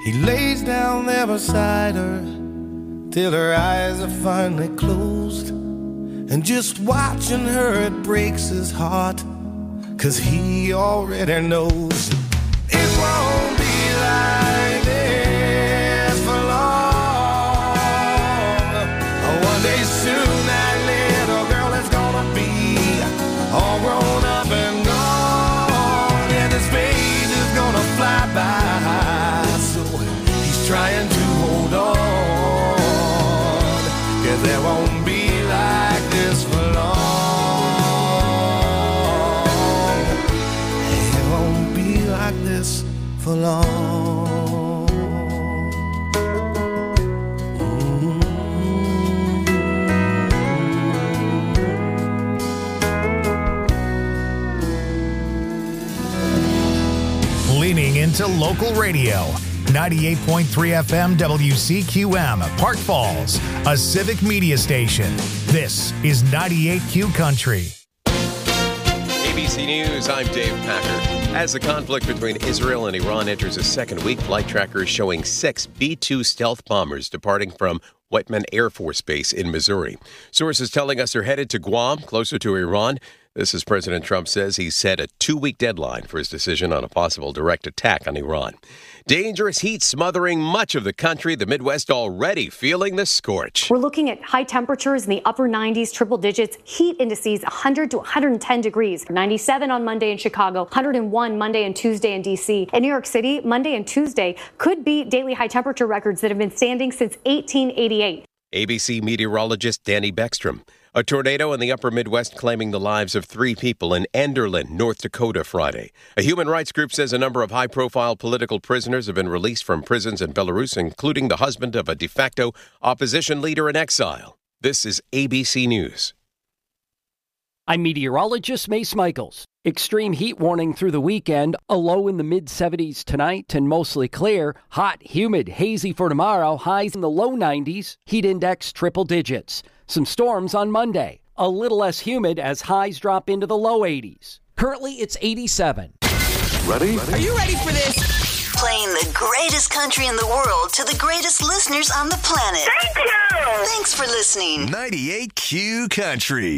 He lays down there beside her till her eyes are finally closed. And just watching her, it breaks his heart, 'cause he already knows it won't be like this for long. One day soon that little girl is gonna be all grown up and gone, and his face is gonna fly by. So he's trying to hold on, 'cause there won't be like this for long. It won't be like this for long. Leaning into local radio. 98.3 FM WCQM, Park Falls, a civic media station. This is 98Q Country. ABC News, I'm Dave Packer. As the conflict between Israel and Iran enters its second week, flight trackers showing 6 B-2 stealth bombers departing from Whiteman Air Force Base in Missouri. Sources telling us they're headed to Guam, closer to Iran. This as President Trump says he's set a 2-week deadline for his decision on a possible direct attack on Iran. Dangerous heat smothering much of the country. The Midwest already feeling the scorch. We're looking at high temperatures in the upper 90s, triple digits, heat indices 100 to 110 degrees. 97 on Monday in Chicago, 101 Monday and Tuesday in D.C. In New York City, Monday and Tuesday could be daily high temperature records that have been standing since 1888. ABC meteorologist Danny Beckstrom. A tornado in the upper Midwest claiming the lives of 3 people in Enderlin, North Dakota, Friday. A human rights group says a number of high-profile political prisoners have been released from prisons in Belarus, including the husband of a de facto opposition leader in exile. This is ABC News. I'm meteorologist Mace Michaels. Extreme heat warning through the weekend, a low in the mid-70s tonight and mostly clear. Hot, humid, hazy for tomorrow, highs in the low 90s, heat index triple digits. Some storms on Monday, a little less humid as highs drop into the low 80s. Currently, it's 87. Ready? Are you ready for this? Playing the greatest country in the world to the greatest listeners on the planet. Thank you! Thanks for listening. 98Q Country.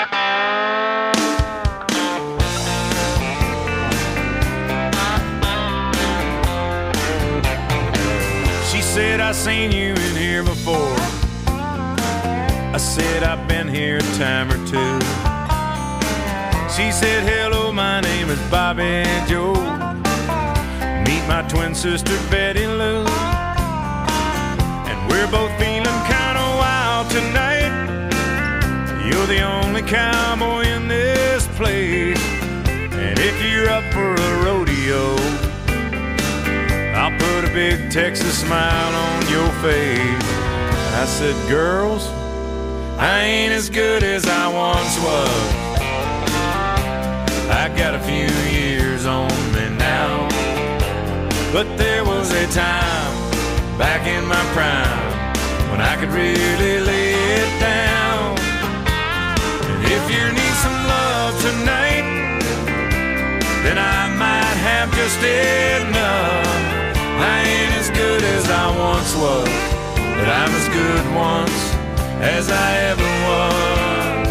She said, I seen you in here before. I said, I've been here a time or two. She said, hello, my name is Bobby Joe. Meet my twin sister, Betty Lou. And we're both feeling kind of wild tonight. You're the only cowboy in this place. And if you're up for a rodeo, I'll put a big Texas smile on your face. I said, girls, I ain't as good as I once was. I got a few years on me now. But there was a time back in my prime when I could really lay it down. And if you need some love tonight, then I might have just enough. I ain't as good as I once was, but I'm as good once as I ever was.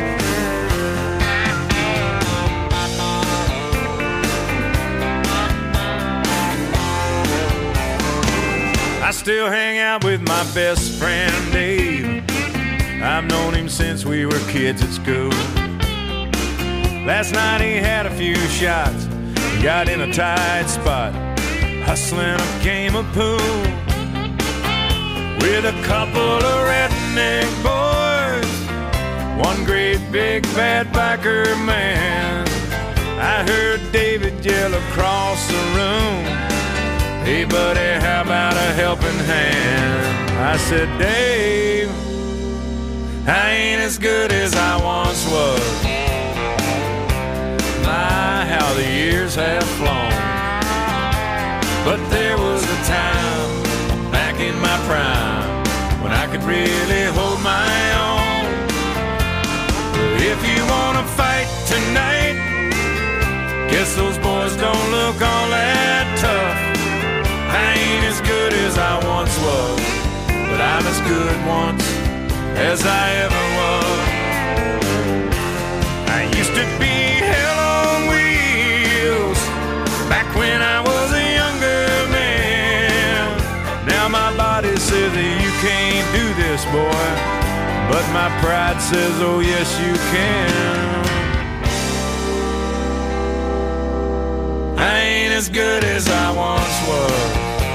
I still hang out with my best friend Dave. I've known him since we were kids at school. Last night he had a few shots, got in a tight spot, hustling a game of pool with a couple of redneck boys, one great big bad biker man. I heard David yell across the room, hey buddy, how about a helping hand? I said, Dave, I ain't as good as I once was. My, how the years have flown. But there was a time back in my prime when I could really hold my own. But if you wanna fight tonight, guess those boys don't look all that tough. I ain't as good as good once as I ever was. I used to be hell on wheels back when I was a younger man. Now my body says that you can't do this, boy, but my pride says, oh yes you can. I ain't as good as I once was.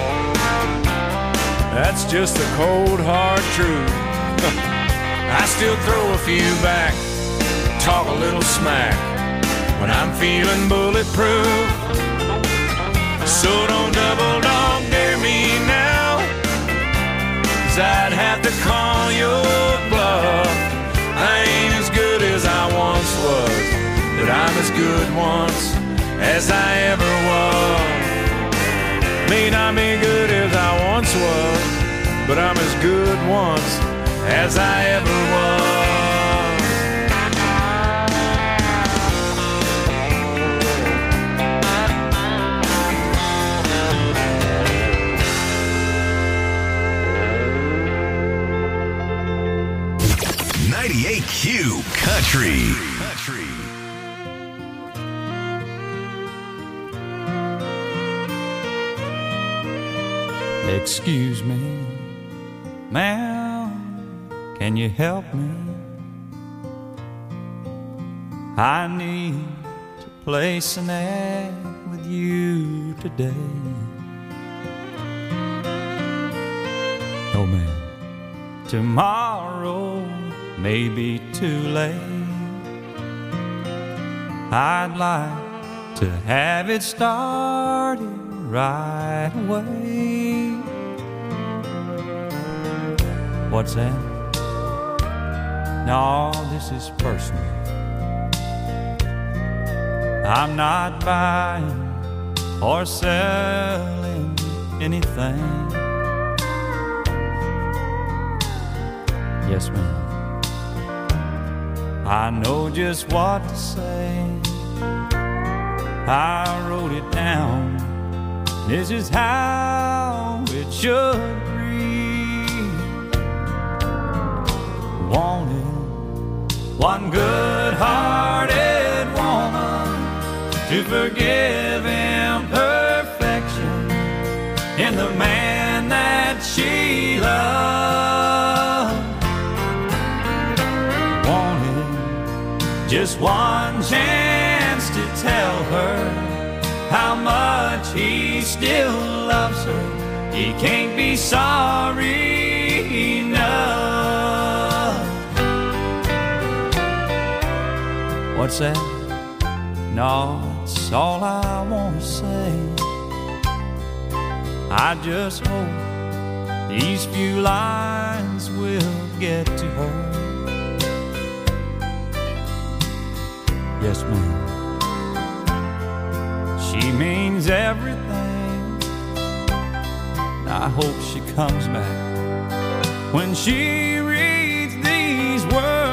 That's just the cold hard truth. I still throw a few back, talk a little smack when I'm feeling bulletproof. So don't double dog dare me now, 'cause I'd have to call your bluff. I ain't as good as I once was, but I'm as good once as I ever was. May not be good as I once was, but I'm as good once as I ever was. 98Q Country. Excuse me, ma'am, can you help me? I need to place an ad with you today. Oh, ma'am, tomorrow may be too late. I'd like to have it started right away. What's that? No, this is personal. I'm not buying or selling anything. Yes, ma'am. I know just what to say. I wrote it down. This is how it should read. Wanted one good-hearted woman to forgive imperfection in the man that she loved. Wanted just one chance to tell her how much he still loves her. He can't be sorry enough. What's that? No, it's all I want to say. I just hope these few lines will get to her. Yes, ma'am. She means everything. I hope she comes back when she reads these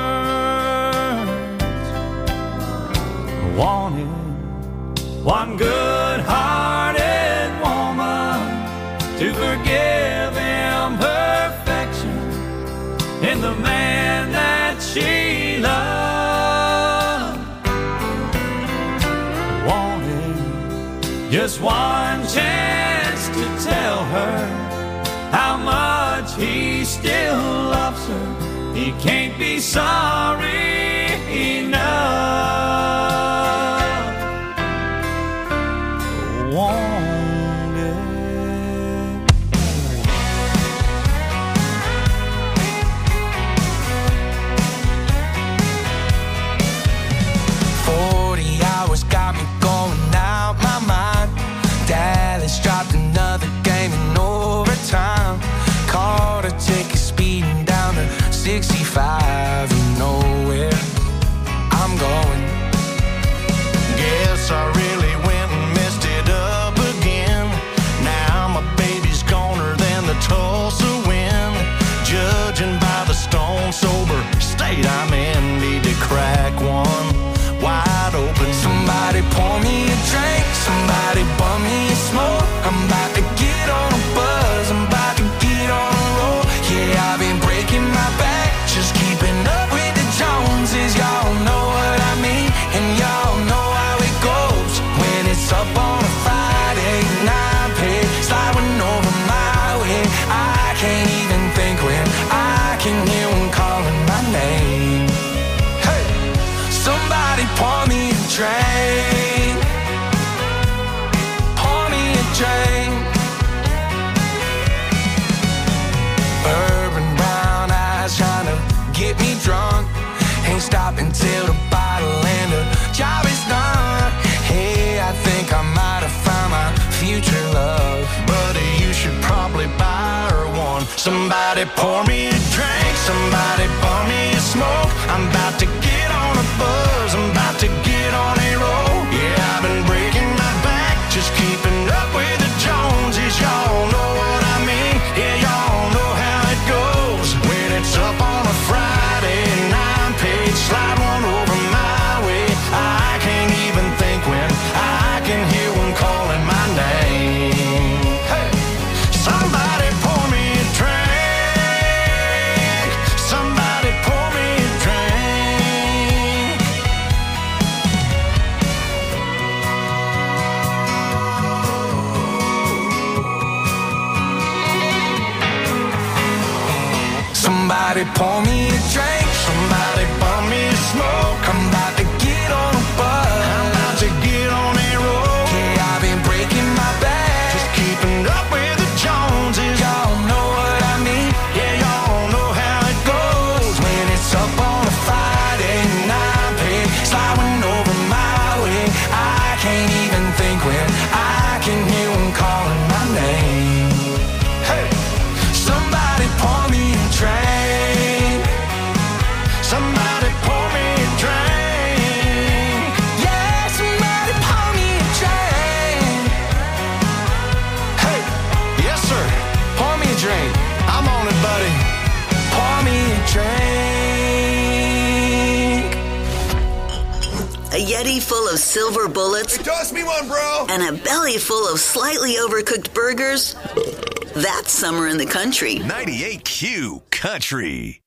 words. I wanted one good-hearted woman to forgive imperfection in the man that she loved. Wanted just one chance to tell her how much he still loves her. He can't be sorry enough. Wanted. Got me going out my mind. Dallas dropped another game in overtime. Caught a ticket speeding down to 65 and nowhere Somebody pour me a drink, somebody pour me a smoke. I'm about to get on a buzz, I'm about to get on a roll. Yeah, I've been breaking my back, just keeping up with the Joneses. Y'all know what I mean, yeah, y'all know how it goes. When it's up on a Friday and I'm paid, slide one over my way. I can't even think when I can hear one calling my name. Hey, somebody pour me a drink, somebody pour me a drink. Somebody pour me a drink, somebody pour me a smoke. I'm about to get on a buzz, I'm about to get on a roll. Yeah, I've been breaking my back, just keeping up with the Joneses. Y'all know what I mean, yeah, y'all know how it goes. When it's up on a Friday and I'm paid, sliding over my way. I can't even think when I can hear one calling my name. Hey, somebody pour me a drink, somebody pour me a drink. Yeah, somebody pour me a drink. Hey, yes sir, pour me a drink. I'm on it, buddy. Pour me a drink. A Yeti full of silver bullets. Hey, toss me one, bro. And a belly full of slightly overcooked burgers. That's summer in the country. 98Q Country.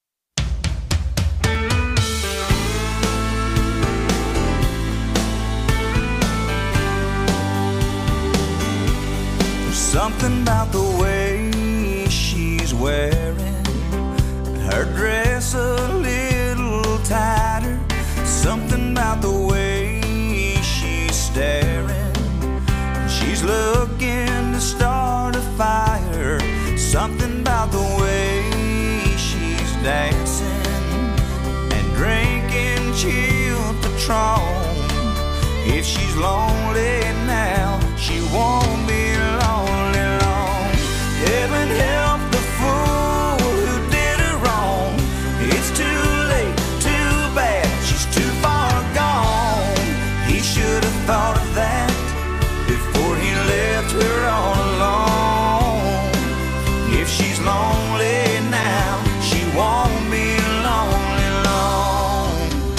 Something about the way she's wearing her dress a little tighter. Something about the way she's staring. She's looking to start a fire. Something about the way she's dancing and drinking chilled Patron. If she's lonely now, she won't be lonely long. Heaven help the fool who did her wrong. It's too late, too bad, she's too far gone. He should have thought of that before he left her all alone. If she's lonely now, she won't be lonely long.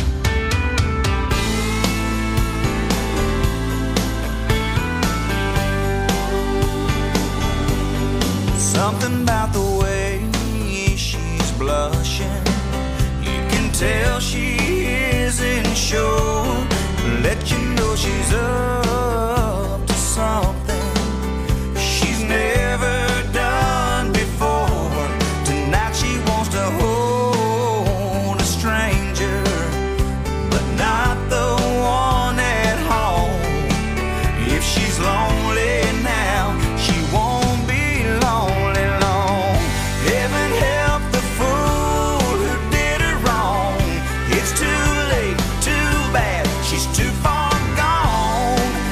Something about the way she's blushing, you can tell she isn't sure. Let you know she's up to something she's never done before. Tonight she wants to hold a stranger, but not the one at home. If she's lonely now, she won't be lonely long. Heaven help the fool who did her wrong. It's too late, too bad, she's too far gone.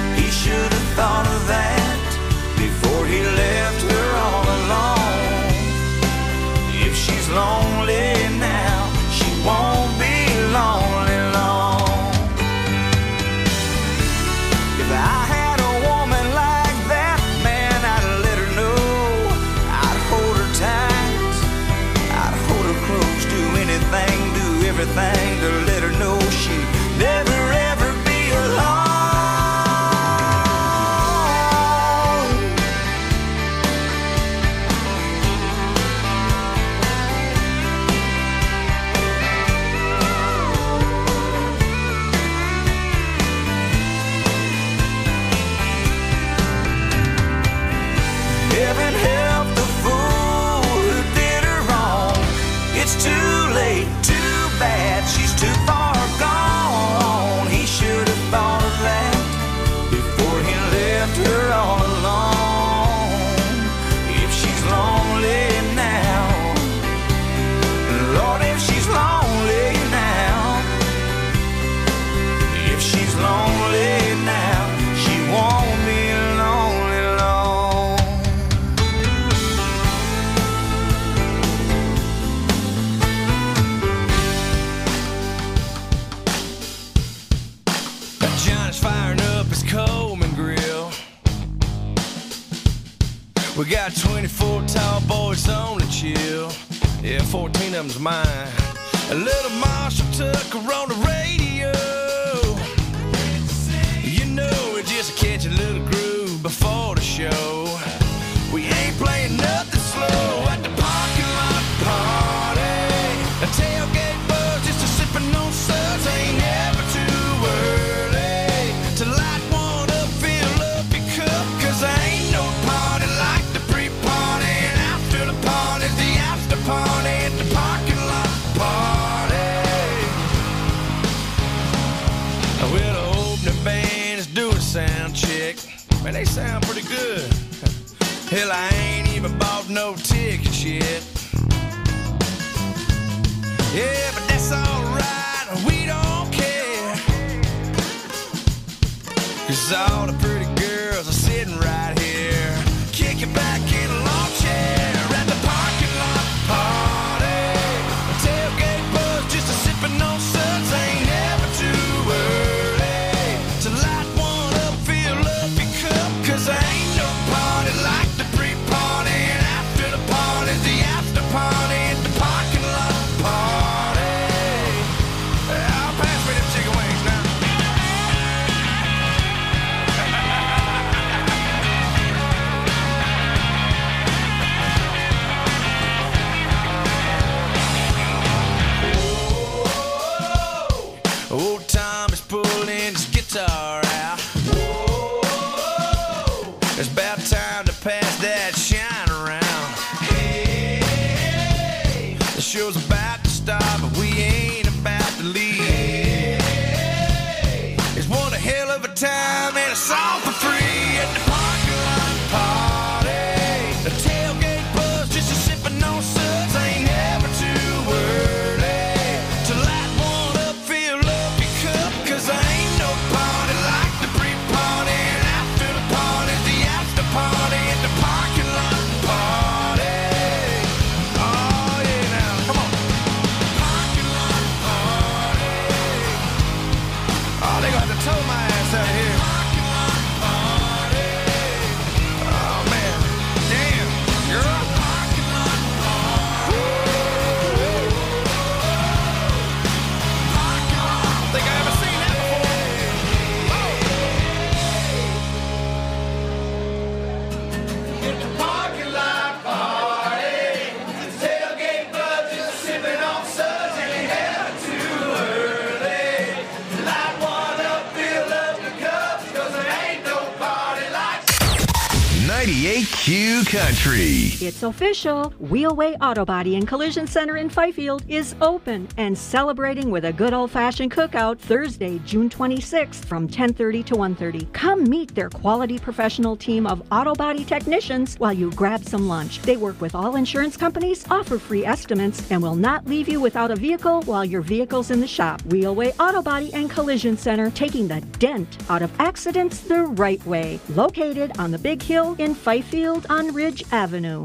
4 tall boys on the chill. Yeah, 14 of them's mine. A little Marshall took her on the radio. You know, we just catch a little groove before the show. We ain't playing nothing slow at the parking lot party. A tailgate buzz, just a sipping on suds. Ain't never too early to light one up, fill up your cup. Cause there ain't no party like the pre-party. And after the party's the after party at the parking lot party. Well, the opening band is doing sound check. Man, they sound pretty good. Hell, I ain't even bought no tickets yet. Yeah, but that's alright, we don't care. Cause all the pretty girls are sitting right here, kicking back in a lawn chair at the parking lot party. A tailgate buzz, just a sipping on suds. Ain't never too early to light one up, fill up your cup. Cause there ain't no party like the pre-party. And after the party's the after party at the parking lot party. I'll pass me them chicken wings now. Old Tom is pulling his guitar out. It's about time to pass that shine around. Hey, the show's about to start, but we ain't about to leave. It's one hell of a time and it's all for free at the parking lot party. The tailgate buzz, just a sipping on suds. Ain't never too early to light one up, fill up your cup. Cause there ain't no party like the pre-party. And after the party's the after party at the parking lot party. Oh yeah, now come on. Parking lot party. Oh, they gonna have to tow my ass out of here. Parking lot party. Oh man, damn, girl. Parking lot party. Parking lot. I don't think I ever seen that before. At the parking lot party, the tailgate buzz is sipping on suds. Ain't never too early. Light one up, fill up the cups. Cause there ain't no party like 98Q Country. It's official. Wheelway Auto Body and Collision Center in Fifield is open and celebrating with a good old-fashioned cookout Thursday, June 26th from 10:30 to 1:30. Come meet their quality professional team of auto body technicians while you grab some lunch. They work with all insurance companies, offer free estimates, and will not leave you without a vehicle while your vehicle's in the shop. Wheelway Auto Body and Collision Center, taking the dent out of accidents the right way. Located on the Big Hill in Fifield on Ridge Avenue.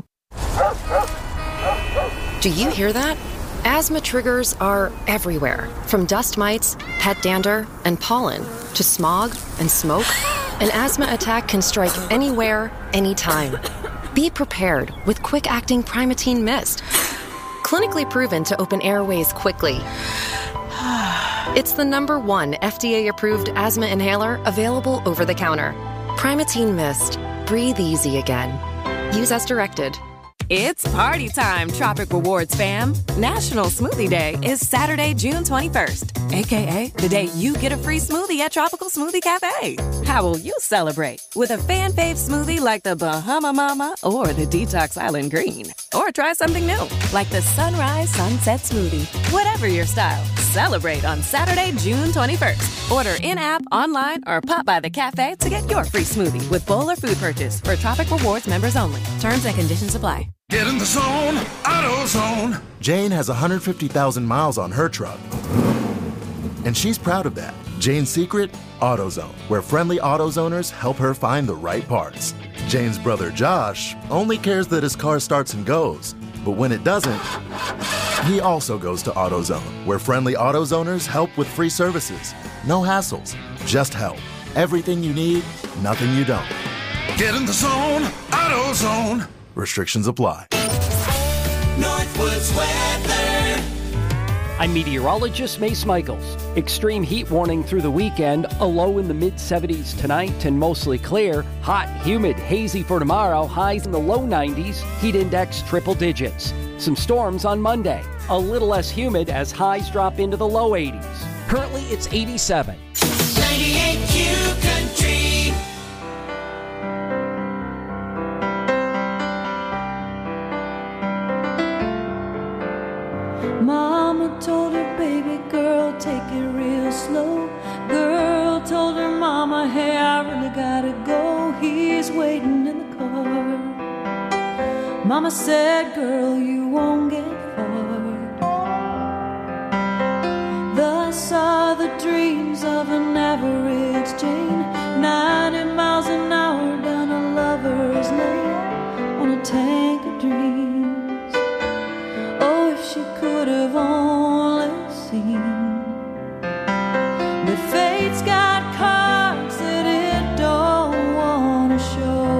Do you hear that? Asthma triggers are everywhere, from dust mites, pet dander, and pollen, to smog and smoke. An asthma attack can strike anywhere, anytime. Be prepared with quick-acting Primatene Mist. Clinically proven to open airways quickly. It's the #1 FDA-approved asthma inhaler available over the counter. Primatene Mist. Breathe easy again. Use as directed. It's party time, Tropic Rewards fam. National Smoothie Day is Saturday, June 21st, aka the day you get a free smoothie at Tropical Smoothie Cafe. How will you celebrate? With a fan fave smoothie like the Bahama Mama or the Detox Island Green. Or try something new, like the Sunrise Sunset Smoothie. Whatever your style, celebrate on Saturday, June 21st. Order in-app, online, or pop by the cafe to get your free smoothie with bowl or food purchase for Tropic Rewards members only. Terms and conditions apply. Get in the zone, AutoZone. Jane has 150,000 miles on her truck, and she's proud of that. Jane's secret? AutoZone, where friendly AutoZoners help her find the right parts. Jane's brother Josh only cares that his car starts and goes, but when it doesn't, he also goes to AutoZone, where friendly AutoZoners help with free services. No hassles, just help. Everything you need, nothing you don't. Get in the zone, AutoZone. Restrictions apply. Northwoods weather. I'm meteorologist Mace Michaels. Extreme heat warning through the weekend. A low in the mid-70s tonight and mostly clear. Hot, humid, hazy for tomorrow. Highs in the low 90s. Heat index triple digits. Some storms on Monday. A little less humid as highs drop into the low 80s. Currently, it's 87. 98Q Country. Mama told her baby girl, take it real slow. Girl told her mama, hey, I really gotta go. He's waiting in the car. Mama said, girl, you won't get far. Thus are the dreams of an average Jane, 90 miles an hour down a lover's lane on a tank of dreams. Oh, if she could have only seen. But fate's got cards that it don't want to show.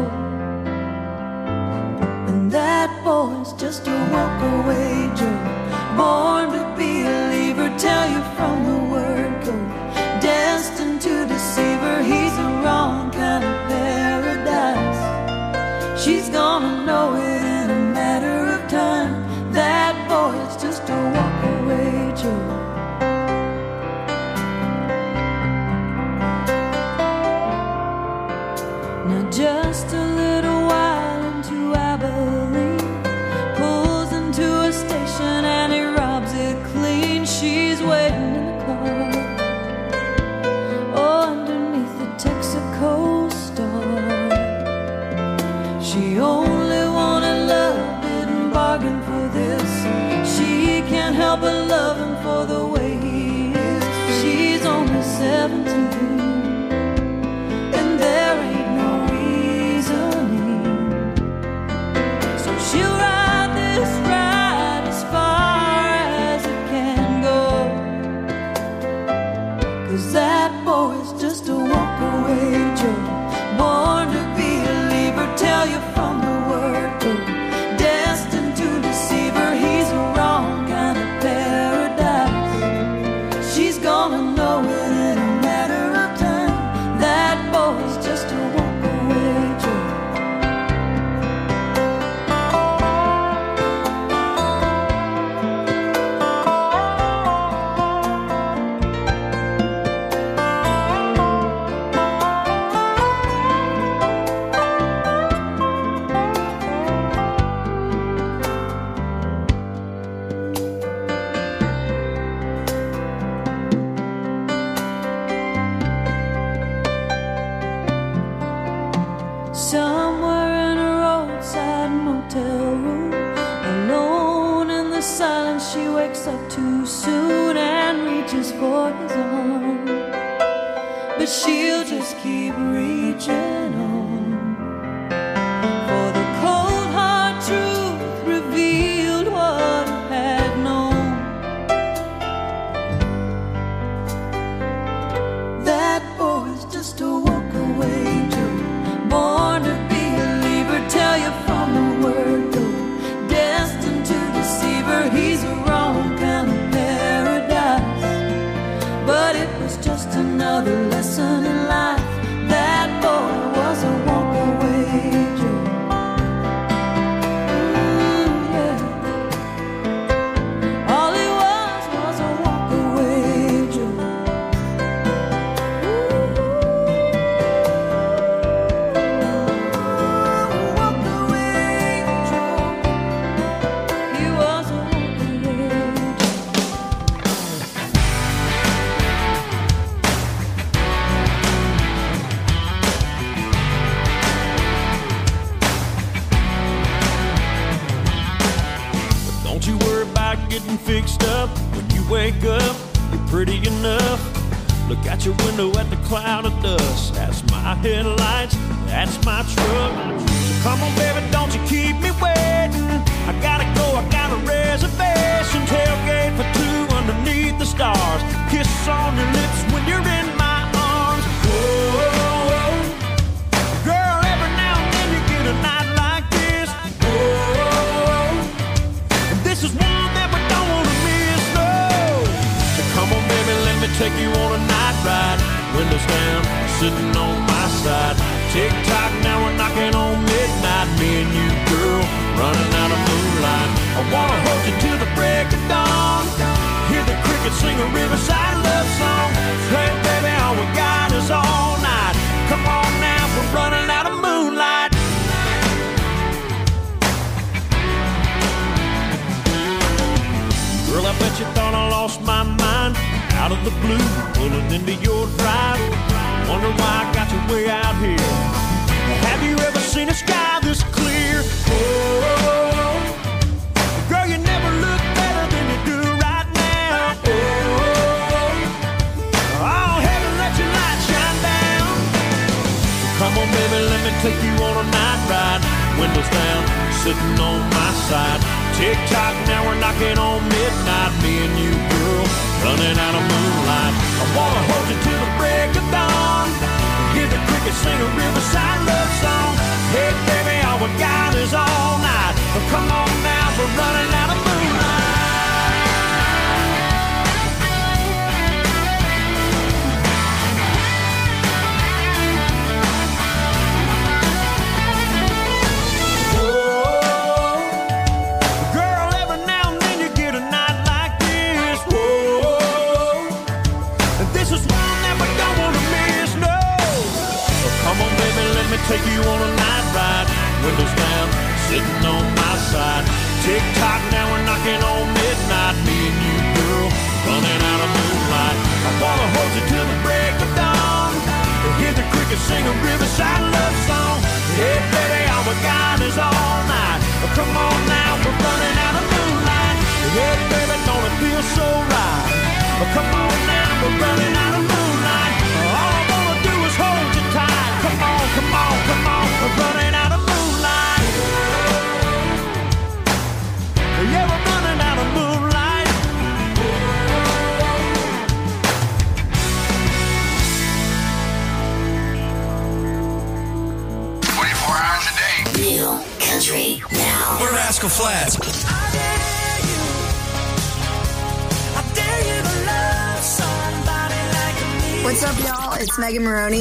And that boy's just a walk-away Joe, born to be a leaver, tell you from the word go. Destined to deceive her, he's the wrong kind of paradise. She's gonna know it in a matter of time. That boy's just a walk-away Joe. Now just a little while into Abilene, pulls into a station and he robs it clean. She's waiting in the car, oh, underneath the Texaco star. She only wanted love, didn't bargain for this. She can't help but love him for the way he is. She's only 17, and there ain't no reasoning. So she'll ride this ride as far as it can go. 'Cause that boy's just a walk-away Joe, born to be a leaver, tell you from the word go. Destined to deceive her, he's the wrong kind of paradise. She's gonna know it in a matter of time. That boy's just a walk-away Joe. Somewhere in a roadside motel room, alone in the silence, she wakes up too soon and reaches for his arm. But she'll just keep reaching on, for the cold hard truth revealed what he had known. That boy's just a walk-away Joe, born to be a leaver, tell you from the word go. Destined to deceive her, he's the wrong kind of paradise. But it was just another lesson in life. That boy was a walk-away Joe. Yeah. All he was a walk-away Joe. Getting fixed up when you wake up, you're pretty enough. Look out your window at the cloud of dust. That's my headlights, that's my truck. So come on baby, don't you keep me waiting. I gotta go, I got a reservation. Tailgate for two underneath the stars. Kiss on your lips when you're in my arms. Whoa, girl, every now and then you get a night like this. Whoa, take you on a night ride. Windows down, sitting on my side. Tick-tock, now we're knocking on midnight. Me and you, girl, running out of moonlight. I wanna hold you till the break of dawn. Hear the crickets sing a riverside love song. Hey, baby, all we got is all night. Come on now, we're running out of moonlight. Girl, I bet you thought I lost my mind. Out of the blue, pulling into your drive. Wonder why I got you way out here. Have you ever seen a sky this clear? Oh, girl, you never look better than you do right now. Oh, heaven, let your light shine down. Come on, baby, let me take you on a night ride. Windows down, sitting on my side. Tick-tock, now we're knocking on midnight. Me and you, girl, running out of moonlight. I wanna hold you till the break of dawn. Hear the crickets sing a riverside love song. Hey, baby, all we got is all night. Come on now, we're running out of moonlight. Take you on a night ride, windows down, sitting on my side. Tick-tock, now we're knocking on midnight. Me and you, girl, running out of moonlight. I wanna hold you till the break of dawn. Hear the crickets sing a riverside love song. Hey, baby, all we got is all night. Come on now, we're running out of moonlight. Hey, baby, don't it feel so right? Come on now, we're running out of moonlight. All I wanna do is hold you tight. Come on, come on, come on, we're running out of moonlight. Yeah, we're running out of moonlight. 24 hours a day. Real country now. We're Rascal Flatts. What's up, y'all? It's Megan Maroney.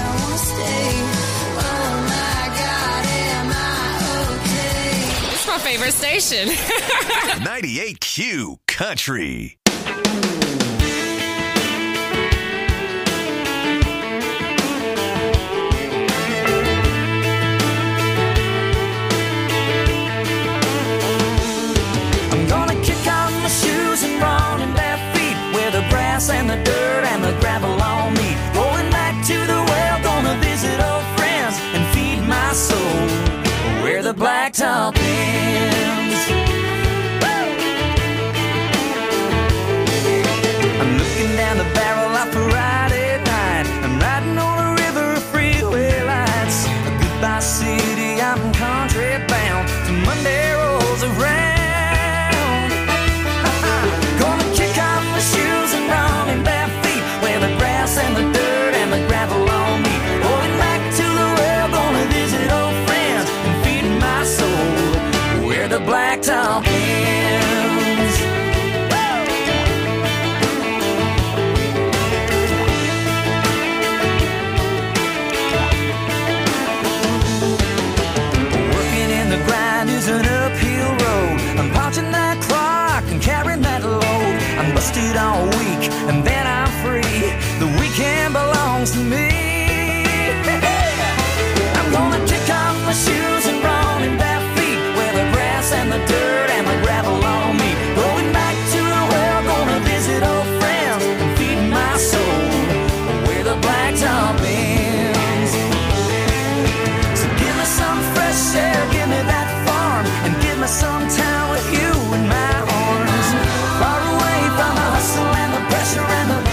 It's my favorite station. 98Q Country. I'm gonna kick off my shoes and run in bare feet where the grass and the dirt and the gravel all meet. Going back to the well, gonna visit old friends and feed my soul where the blacktop ends. I'm looking down the barrel of a ride at night. I'm riding on a river of freeway lights. A goodbye city, I'm country bound till Monday rolls around. Gonna kick off my shoes and run in bare feet where the grass and the dirt and the gravel all meet. Going back to the well, gonna visit old friends and feed my soul where the blacktop ends. Working in the grind is an uphill road. I'm punching that clock and carrying that load. I'm busted all week and then I'm free. The weekend belongs to me. I'm gonna kick off my shoes and run in bare feet where the grass and the dirt and the gravel all meet. Going back to the well, gonna visit old friends and feed my soul where the blacktop ends. So give me some fresh air, give me that farm, and give me some time with you in my arms. Far away from the hustle and the pressure and the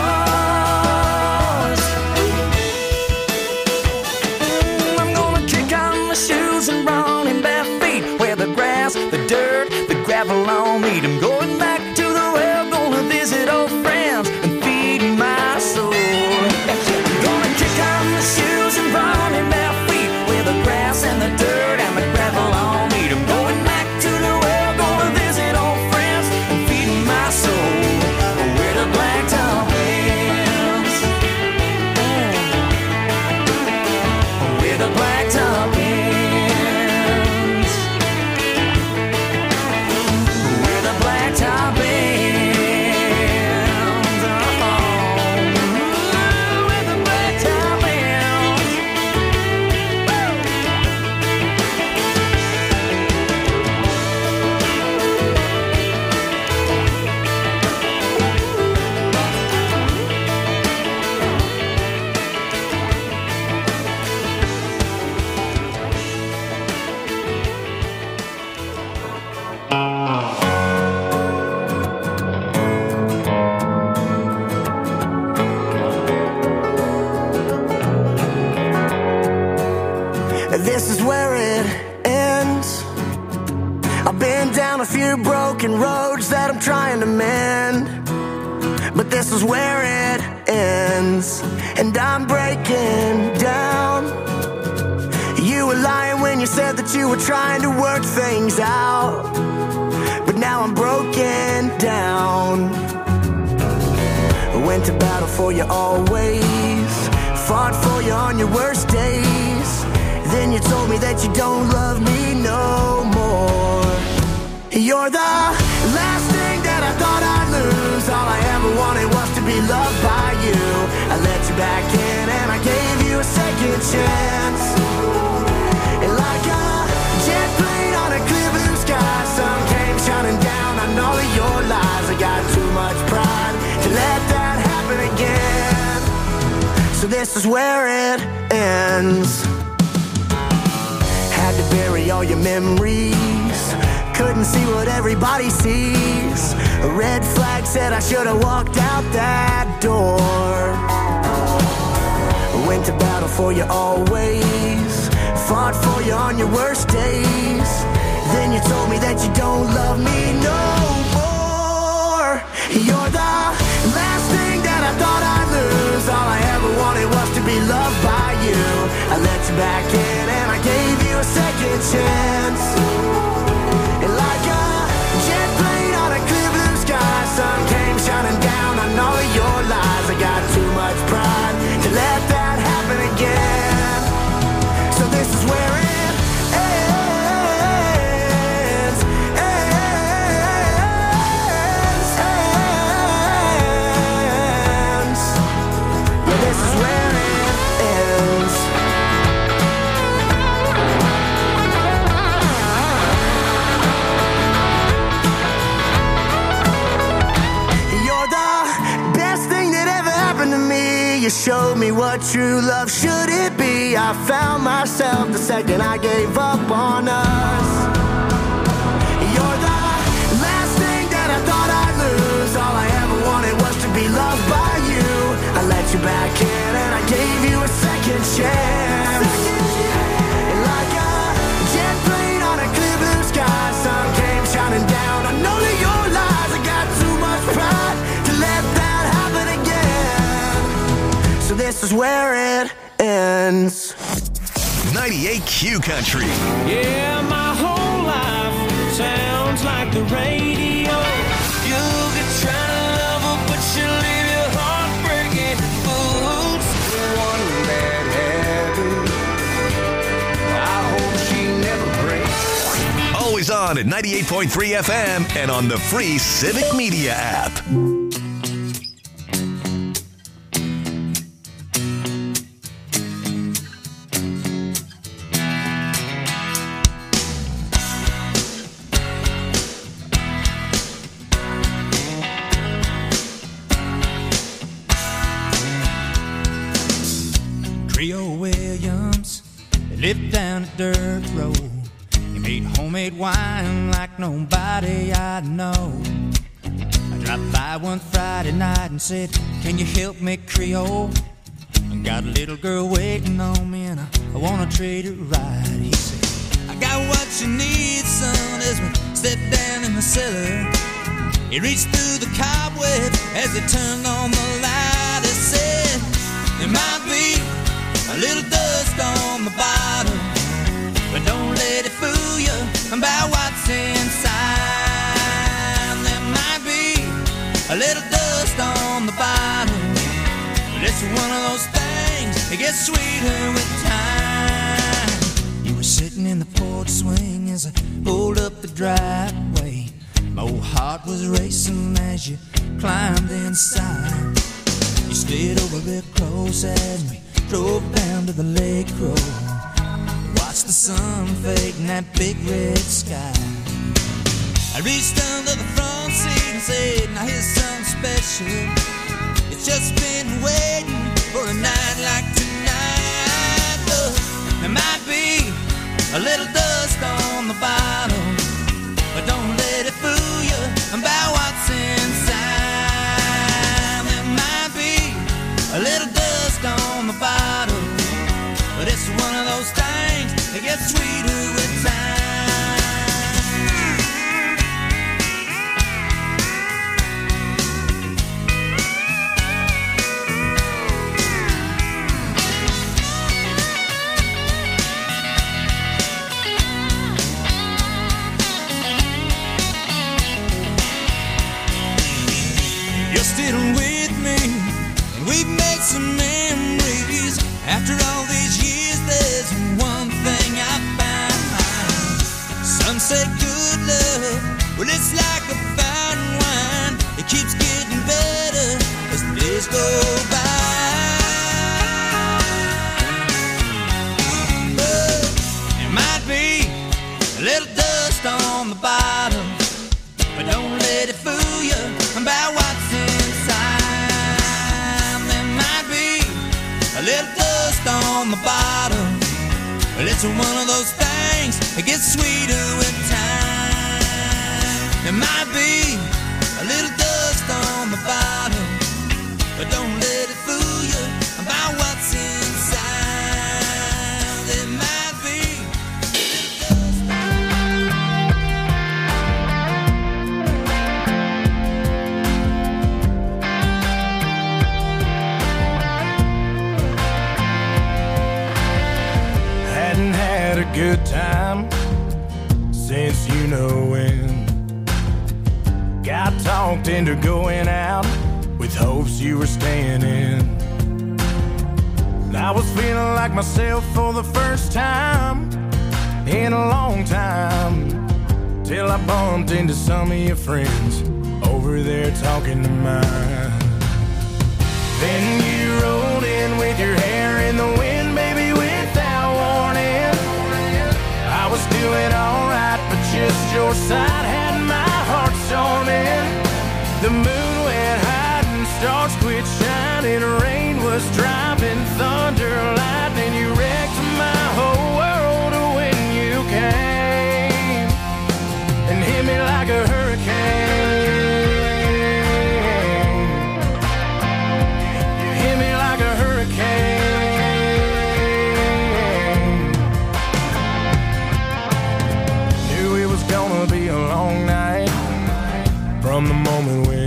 noise. I'm gonna kick on my shoes and run in bare feet where the grass, the dirt, the gravel all meet. I'm going back to the well, gonna visit old friends and feed my soul. I'm gonna kick on my shoes and run in bare feet where the grass and the dirt and the gravel all meet. I'm going back to the well, gonna visit old friends and feed my soul where the blacktop ends. been down a few broken roads that I'm trying to mend, but this is where it ends, and I'm breaking down. You were lying when you said that you were trying to work things out, but now I'm broken down. I went to battle for you always, fought for you on your worst days. Then you told me that you don't love me no more. You're the last thing that I thought I'd lose. All I ever wanted was to be loved by you. I let you back in and I gave you a second chance. And like a jet plane on a clear blue sky, sun came shining down on all of your lies. I got too much pride to let that happen again. So this is where it ends. Had to bury all your memories, couldn't see what everybody sees. A red flag said I should have walked out that door. Went to battle for you always, fought for you on your worst days. Then you told me that you don't love me no more. You're the last thing that I thought I'd lose. All I ever wanted was to be loved by you. I let you back in and I gave you a second chance. And like a jet plane on a clear blue sky, sun came shining down on all of your lies. I got too much pride to let that happen again. So this is where it ends, ends. Yeah, this is where it ends. You're the best thing that ever happened to me. You showed me what true love should it be. I found myself the second I gave up on us. You're the last thing that I thought I'd lose. All I ever wanted was to be loved by you. I let you back in and I gave you a second chance. And like a jet plane on a clear blue sky, sun came shining down on all of your lies. I got too much pride to let that happen again. So this is where it ends. 98Q Country. Yeah, my whole life sounds like the radio. You'll get trying to love her, but she'll leave your heart breaking. Fools, one bad habit. I hope she never breaks. Always on at 98.3 FM and on the free Civic Media app. Creole Williams lived down a dirt road. He made homemade wine like nobody I know. I dropped by one Friday night and said, can you help me, Creole? I got a little girl waiting on me and I wanna treat her right. He said, I got what you need, son, as we stepped down in the cellar. He reached through the cobweb as he turned on the light. He said, there might be a little dust on the bottom, but don't let it fool you about what's inside. There might be a little dust on the bottom, but it's one of those things that gets sweeter with time. You were sitting in the porch swing as I pulled up the driveway. My old heart was racing as you climbed inside. You stayed over real close as we drove down to the lake road. Watched the sun fade in that big red sky. I reached under the front seat and said, now here's something special. It's just been waiting for a night like tonight. Look, there might be a little dust on the bottom, but don't let it fool you about what's inside. There might be a little dust on the bottom, but it's one of those things that gets sweeter with time. say good love, well, it's like a fine wine. It keeps getting better as the days go by. But it might be a little dust on the bottom, but don't let it fool you about what's inside. There might be a little dust on the bottom, but it's one of those things that gets sweeter with time. There might be a little dust on the bottom, but don't let it fool you about what's inside. There might be a little Hadn't had a good time since you know when. Got talked into going out with hopes you were staying in. I was feeling like myself for the first time in a long time, till I bumped into some of your friends over there talking to mine. Then you rolled in with your hair in the wind, baby, without warning. I was doing alright, but just your side had my heart storming. The moon went high and stars quit shining. Rain was driving, thunder, lightning. You wrecked my whole world when you came and hit me like a hurricane. You hit me like a hurricane. Knew it was gonna be a long night from the moment when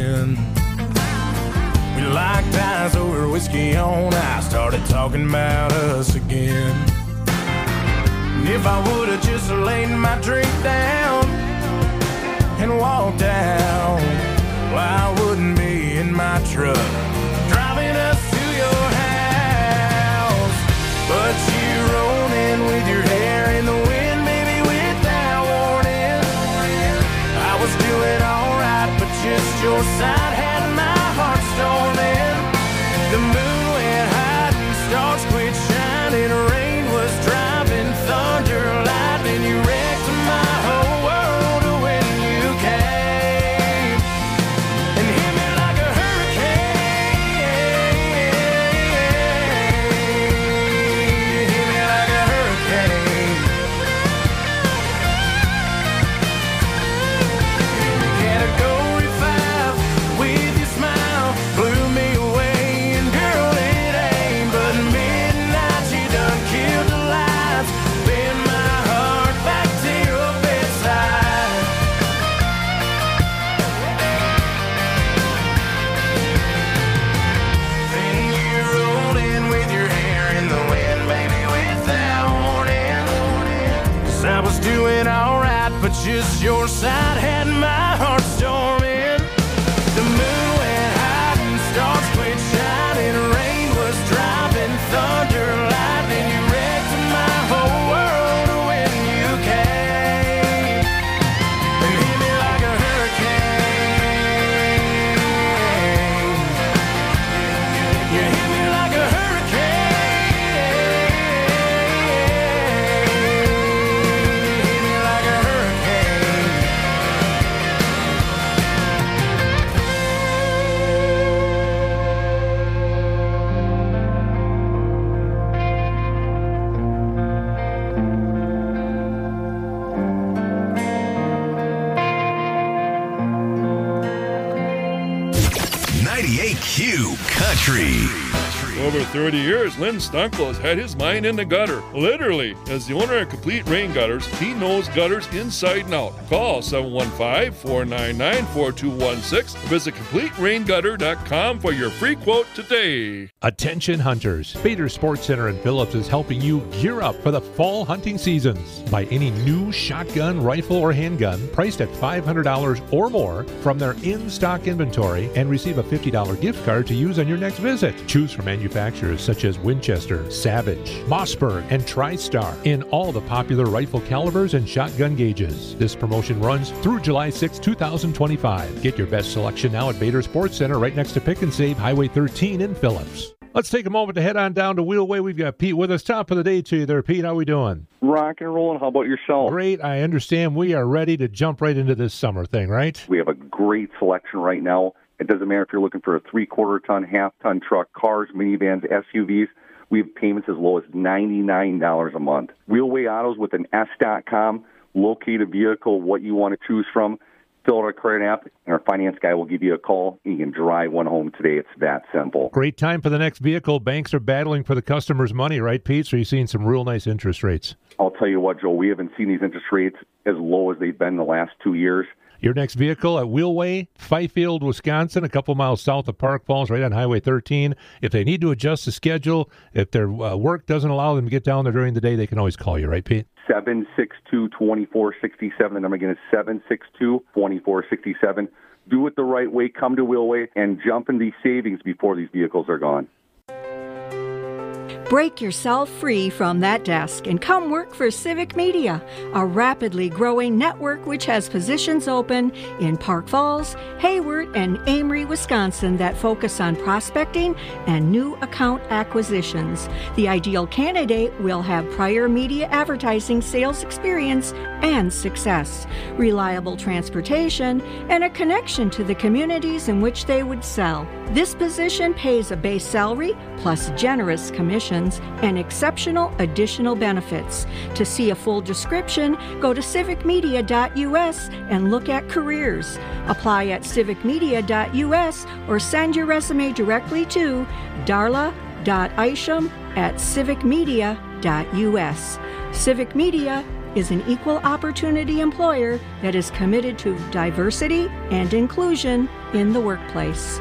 we locked eyes over whiskey on ice, started talking about us again. And if I would've just laid my drink down and walked out, well, I wouldn't be in my truck driving us to your house. But you rolled in with your hair in the wind, baby, without warning. I was doing alright, but just your side had my heart storming. The moon went high and stars quit shining. Rain was driving, thunder, lightning. You wrecked my whole world when you came and hit me like a hurricane. Hit me like a hurricane. Category 5 with your smile blew me away, and girl, it ain't but midnight. You done killed the lights, bend my heart back to your bedside. Then you rolled in with your hair in the wind, baby, without warning. 'Cause I was doing alright, but just your side had my heart storming. The moon went high and stars quit shining. Rain was driving, thunder, lightning. You wrecked my whole world when you came and hit me like a hurricane. You hit me like a hurricane. Hit me like a hurricane. Q Country. Over 30 years, Lynn Stunkel has had his mind in the gutter. Literally. As the owner of Complete Rain Gutters, he knows gutters inside and out. Call 715-499-4216 or visit CompleteRainGutter.com for your free quote today. Attention hunters. Bader Sports Center in Phillips is helping you gear up for the fall hunting seasons. Buy any new shotgun, rifle, or handgun priced at $500 or more from their in-stock inventory and receive a $50 gift card to use on your next visit. Choose from manufacturers manufacturers such as Winchester, Savage, Mossberg, and TriStar in all the popular rifle calibers and shotgun gauges. This promotion runs through July 6, 2025. Get your best selection now at Bader Sports Center right next to Pick and Save Highway 13 in Phillips. Let's take a moment to head on down to Wheelway. We've got Pete with us. Top of the day to you there, Pete. How we doing? Rock and rolling. How about yourself? Great. I understand we are ready to jump right into this summer thing, right? We have a great selection right now. It doesn't matter if you're looking for a 3/4-ton, half-ton truck, cars, minivans, SUVs. We have payments as low as $99 a month. Wheelway Autos with an S.com. Locate a vehicle, what you want to choose from. Fill out our credit app, and our finance guy will give you a call. You can drive one home today. It's that simple. Great time for the next vehicle. Banks are battling for the customer's money, right, Pete? So you're seeing some real nice interest rates. I'll tell you what, Joe, we haven't seen these interest rates as low as they've been the last 2 years. Your next vehicle at Wheelway, Fifield, Wisconsin, a couple miles south of Park Falls, right on Highway 13. If they need to adjust the schedule, if their work doesn't allow them to get down there during the day, they can always call you, right, Pete? 762-2467. The number again is 762-2467. Do it the right way. Come to Wheelway and jump in these savings before these vehicles are gone. Break yourself free from that desk and come work for Civic Media, a rapidly growing network which has positions open in Park Falls, Hayward, and Amory, Wisconsin that focus on prospecting and new account acquisitions. The ideal candidate will have prior media advertising sales experience and success, reliable transportation, and a connection to the communities in which they would sell. This position pays a base salary plus generous commissions and exceptional additional benefits. To see a full description, go to civicmedia.us and look at careers. Apply at civicmedia.us or send your resume directly to darla.isham@civicmedia.us. Civic Media is an equal opportunity employer that is committed to diversity and inclusion in the workplace.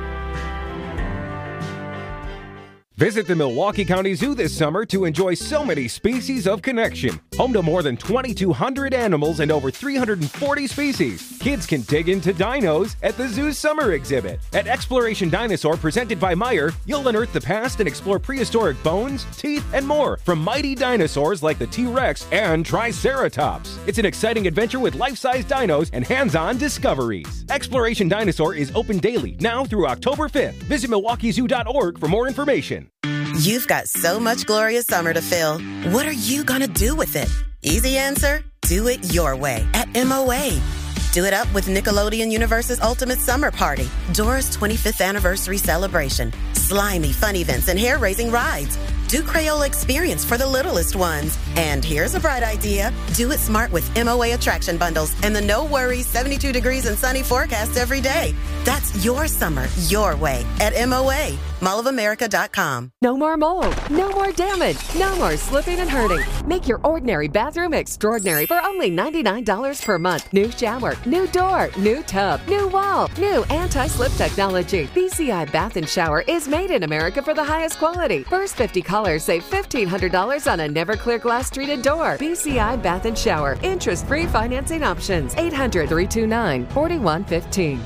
Visit the Milwaukee County Zoo this summer to enjoy so many species of connection. Home to more than 2,200 animals and over 340 species. Kids can dig into dinos at the Zoo's summer exhibit. At Exploration Dinosaur, presented by Meyer, you'll unearth the past and explore prehistoric bones, teeth, and more from mighty dinosaurs like the T-Rex and Triceratops. It's an exciting adventure with life-size dinos and hands-on discoveries. Exploration Dinosaur is open daily, now through October 5th. Visit MilwaukeeZoo.org for more information. You've got so much glorious summer to fill. What are you going to do with it? Easy answer, do it your way at MOA. Do it up with Nickelodeon Universe's Ultimate Summer Party, Dora's 25th anniversary celebration, slimy fun events and hair-raising rides. Do Crayola Experience for the littlest ones. And here's a bright idea. Do it smart with MOA attraction bundles and the no worries 72 degrees and sunny forecast every day. That's your summer, your way at MOA. mallofamerica.com. No more mold, no more damage, no more slipping and hurting. Make your ordinary bathroom extraordinary for only $99 per month. New shower, new door, new tub, new wall, new anti-slip technology. BCI Bath and Shower is made in America for the highest quality. First 50 callers save $1,500 on a Never-Clear glass treated door. BCI Bath and Shower. Interest-free financing options. 800-329-4115.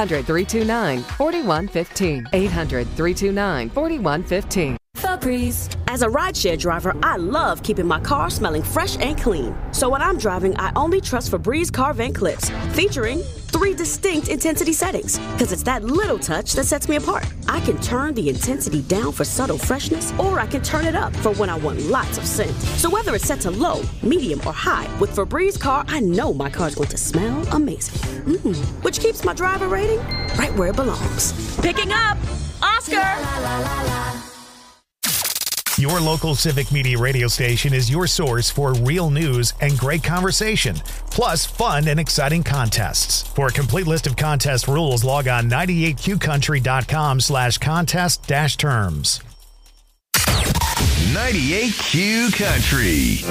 800-329-4115. 800-329-4115. Febreze. As a rideshare driver, I love keeping my car smelling fresh and clean. So when I'm driving, I only trust Febreze car vent clips, featuring 3 distinct intensity settings, because it's that little touch that sets me apart. I can turn the intensity down for subtle freshness, or I can turn it up for when I want lots of scent. So whether it's set to low, medium, or high, with Febreze car, I know my car's going to smell amazing. Which keeps my driver rating right where it belongs. Picking up Oscar! Your local Civic Media radio station is your source for real news and great conversation, plus fun and exciting contests. For a complete list of contest rules, log on 98qcountry.com/contest-terms. 98Q Country.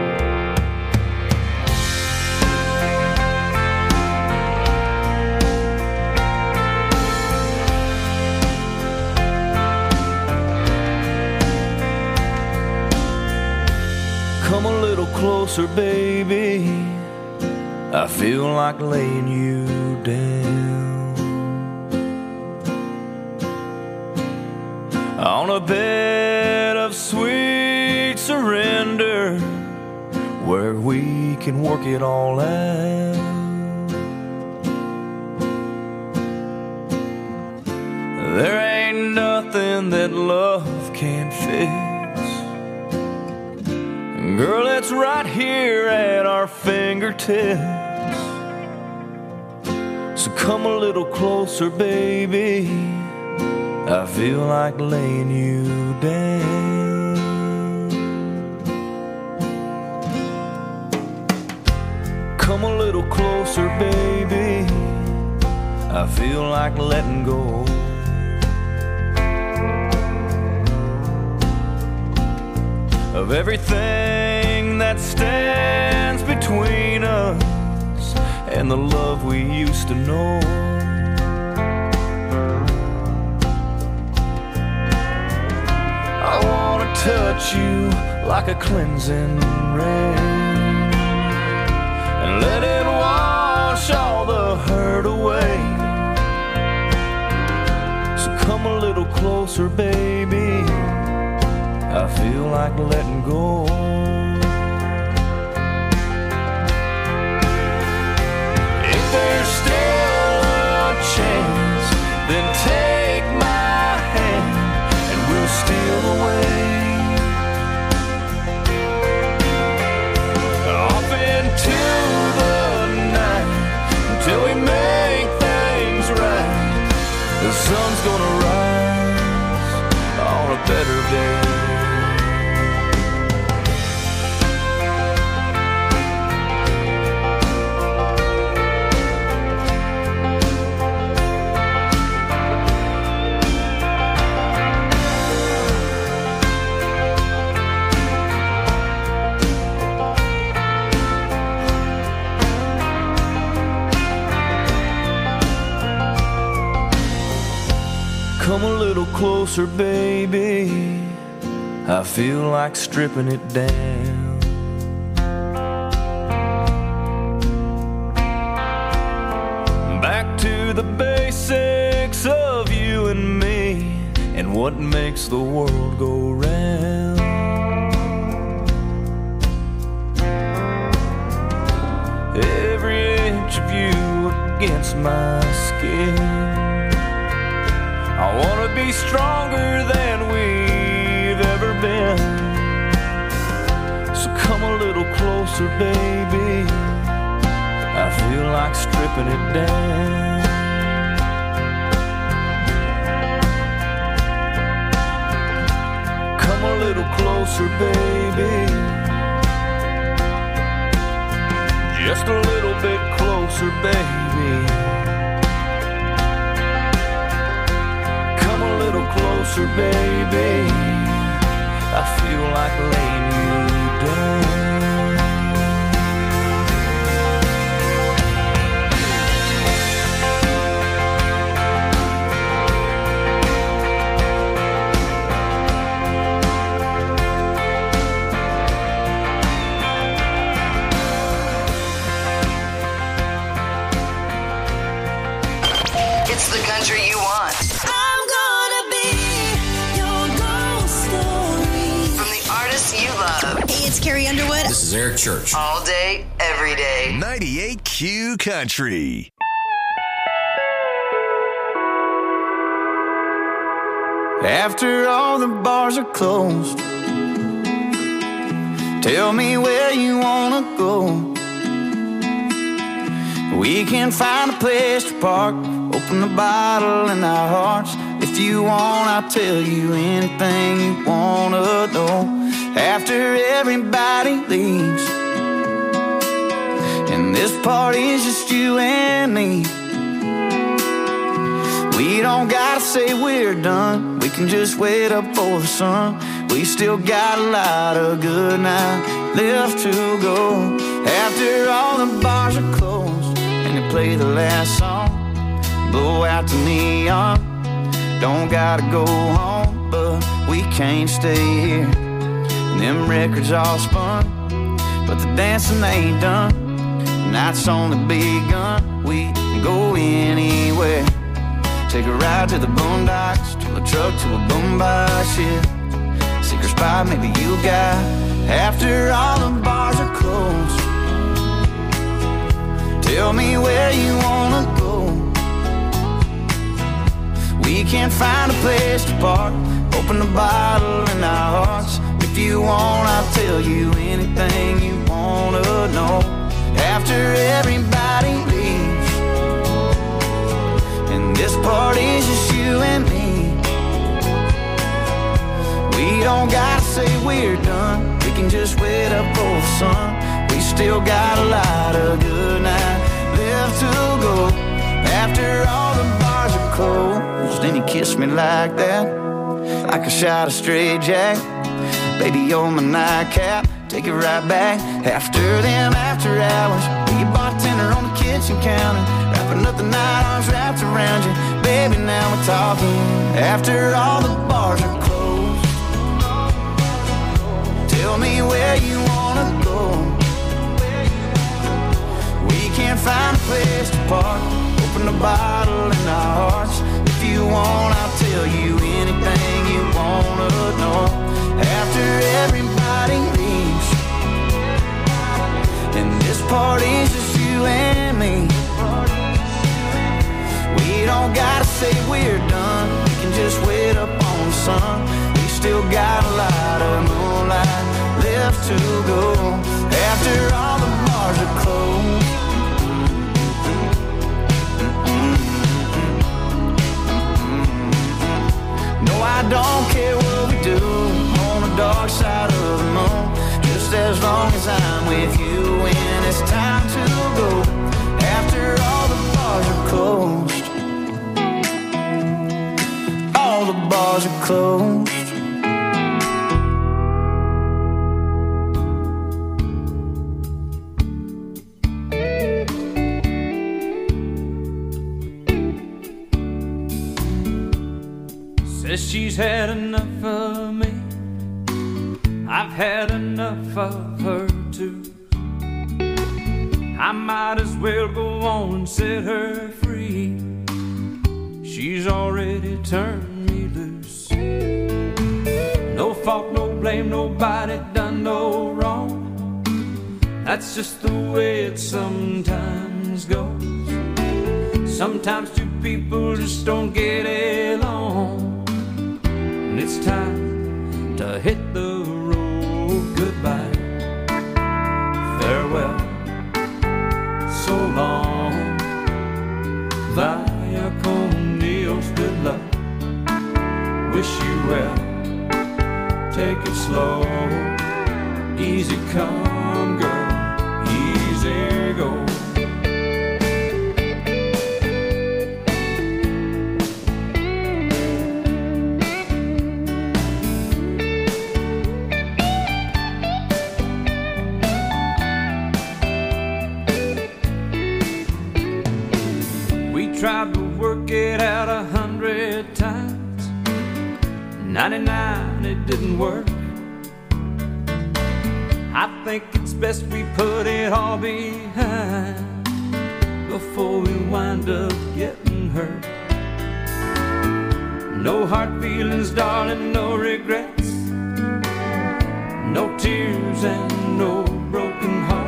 Come a little closer, baby. I feel like laying you down on a bed can work it all out. There ain't nothing that love can't fix. Girl, it's right here at our fingertips. So come a little closer, baby. I feel like laying you down. Come a little closer, baby. I feel like letting go. Of everything that stands between us and the love we used to know. I wanna touch you like a cleansing rain and let it wash all the hurt away. So come a little closer, baby. I feel like letting go. If there's still a chance, then take my hand and we'll steal away off into the night until we make things right. The sun's gonna rise on a better day. Come a little closer, baby. I feel like stripping it down. Back to the basics of you and me and what makes the world go round. Every inch of you against my skin. I wanna be stronger than we've ever been. So come a little closer, baby. I feel like stripping it down. Come a little closer, baby. Just a little bit closer, baby. A little closer, baby. I feel like laying you down. It's the country you want. Hey, it's Carrie Underwood. This is Eric Church. All day, every day. 98Q Country. After all the bars are closed, tell me where you wanna go. We can find a place to park, open the bottle in our hearts. If you want, I'll tell you anything you wanna know. After everybody leaves and this party's just you and me, we don't gotta say we're done. We can just wait up for the sun. We still got a lot of good night left to go. After all the bars are closed and they play the last song, blow out the neon. Don't gotta go home, but we can't stay here. And them records all spun, but the dancing ain't done. Night's only begun. We can go anywhere. Take a ride to the boondocks, to a truck, to a boombox, yeah. Secret spot maybe you got. After all the bars are closed Tell me where you wanna go. We can't find a place to park. Open the bottle in our hearts. If you want, I'll tell you anything you wanna know. After everybody leaves, and this party's just you and me, we don't gotta say we're done. We can just wait up for the sun. We still got a lot of good night left to go. After all the bars are closed, and you kiss me like that, like a shot of straight jack. Baby, you're my nightcap, take it right back. After them after hours, be a bartender on the kitchen counter, wrapping up the night, arms wrapped around you. Baby, now we're talking. After all the bars are closed, tell me where you wanna go. We can't find a place to park. Open the bottle in our hearts. If you want, I'll tell you anything you wanna know. After everybody leaves, and this party's just you and me, we don't gotta say we're done. We can just wait up on the sun. We still got a lot of moonlight left to go. After all the bars are closed, no, I don't care what we do on the dark side of the moon, just as long as I'm with you when it's time to go. After all the bars are closed, all the bars are closed. Says she's had enough of me, I've had enough of her too. I might as well go on and set her free. She's already turned me loose. No fault, no blame, nobody done no wrong. That's just the way it sometimes goes. Sometimes two people just don't get along, and it's time to hit the road. Goodbye, farewell, so long, via con Dios, good luck, wish you well, take it slow, easy come girl, easy go. Tried to work it out 100 times, 99 it didn't work. I think it's best we put it all behind before we wind up getting hurt. No hard feelings, darling, no regrets, no tears and no broken hearts.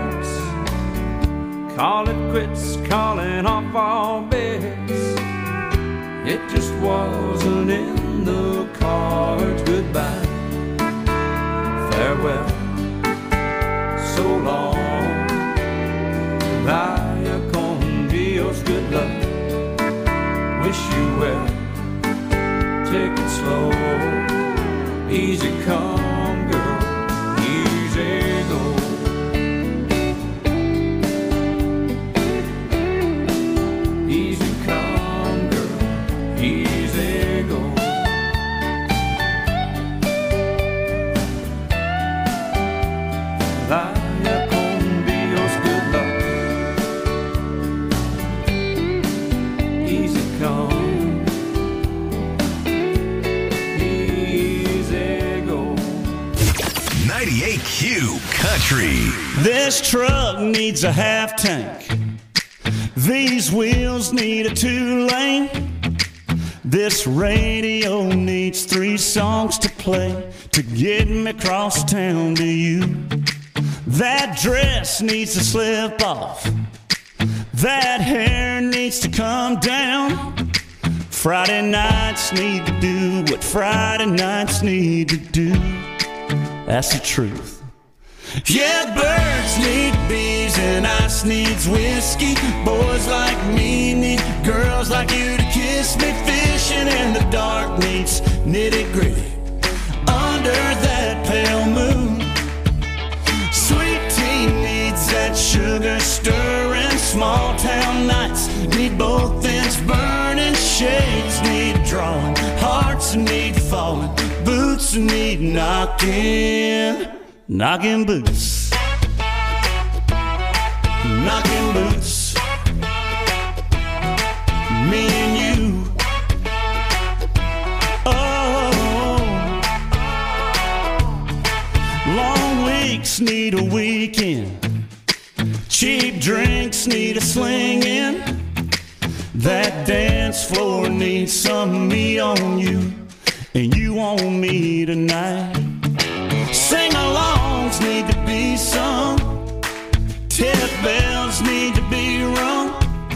Call it quits, calling off all bets. It just wasn't in the cards. Goodbye, farewell, so long, vaya con Dios, good luck, wish you well, take it slow, easy come girl, easy go. Country. This truck needs a half tank. These wheels need a 2-lane. This radio needs 3 songs to play to get me across town to you. That dress needs to slip off. That hair needs to come down. Friday nights need to do what Friday nights need to do. That's the truth. Yeah, birds need bees and ice needs whiskey. Boys like me need girls like you to kiss me. Fishing in the dark needs nitty gritty under that pale moon. Sweet tea needs that sugar stirring. Small town nights need both ends burning. Shades need drawing, hearts need falling, boots need knocking. Knocking boots, knocking boots, me and you. Oh, long weeks need a weekend. Cheap drinks need a slinging. That dance floor needs some me on you, and you on me tonight. Sing-alongs need to be sung. Tip bells need to be rung.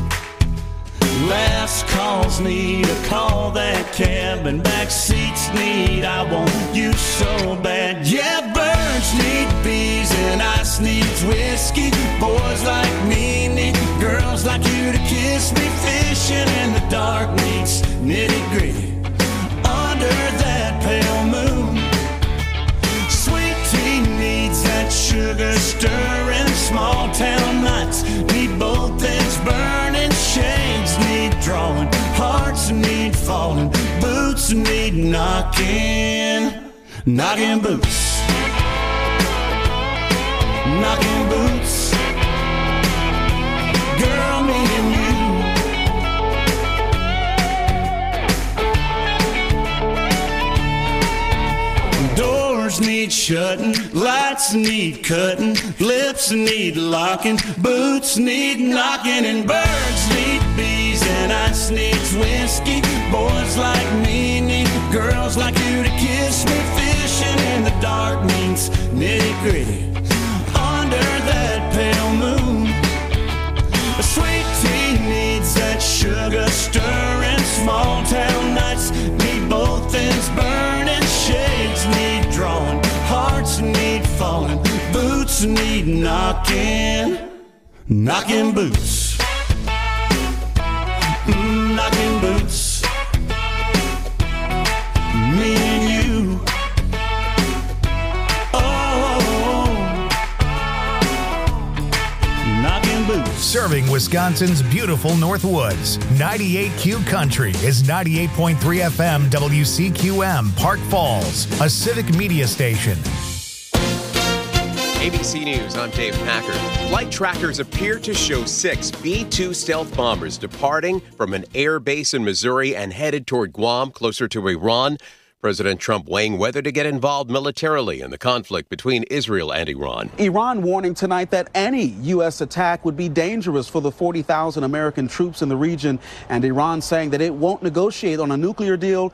Last calls need a call that cab, and back seats need I want you so bad. Yeah, birds need bees and ice needs whiskey. Boys like me need girls like you to kiss me. Fishing in the dark needs nitty gritty under that pale moon. Sweet tea needs that sugar stirring. Small town nights need both ends burning. Shades need drawing, hearts need falling, boots need knocking. Knocking boots, knocking boots. Girl, me and you. Doors need shutting, lights need cutting, lips need locking, boots need knocking, and birds need bees and ice needs whiskey. Boys like me need girls like you to kiss me. Fishing in the dark means nitty gritty under that pale moon. A sweet tea needs that sugar stirring. Small town nights need both ends burning. Shades need drawing, hearts need falling, boots need knocking. Knocking boots, knocking boots, me and you. Serving Wisconsin's beautiful Northwoods. 98Q Country is 98.3 FM WCQM, Park Falls, a civic media station. ABC News, I'm Dave Packard. Flight trackers appear to show 6 B-2 stealth bombers departing from an air base in Missouri and headed toward Guam, closer to Iran. President Trump weighing whether to get involved militarily in the conflict between Israel and Iran. Iran warning tonight that any U.S. attack would be dangerous for the 40,000 American troops in the region, and Iran saying that it won't negotiate on a nuclear deal